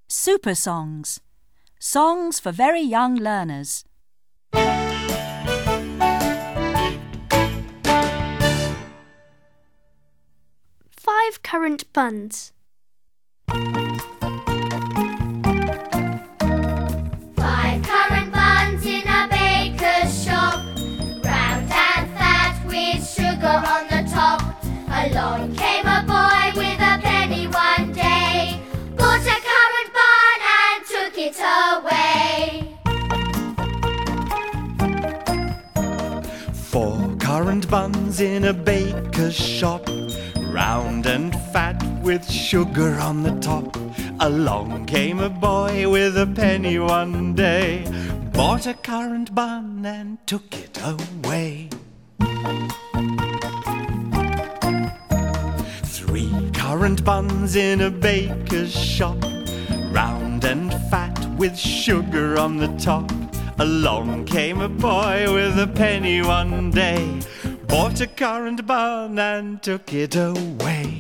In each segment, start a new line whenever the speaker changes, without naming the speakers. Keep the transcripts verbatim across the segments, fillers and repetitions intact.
Super Songs. Songs for very young learners.
Five currant buns.
Five currant buns in a baker's shop, round and fat with sugar on the top. Along came a boy with a penny one day, bought a currant bun and took it away.
Four currant buns in a baker's shop, round and fat with sugar on the top. Along came a boy with a penny one day, bought a currant bun and took it away. Three currant buns in a baker's shop, round and fat with sugar on the top. Along came a boy with a penny one day, bought a currant bun and took it away.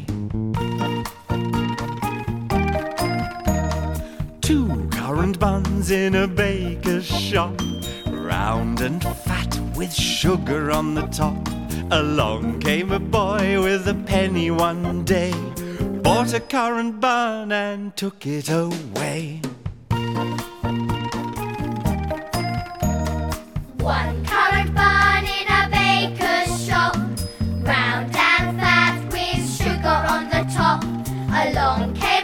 Two currant buns in a baker's shop, round and fat with sugar on the top. Along came a boy with a penny one day, bought a currant bun and took it away.
One currant bun in a baker's shop, round and fat with sugar on the top. Along came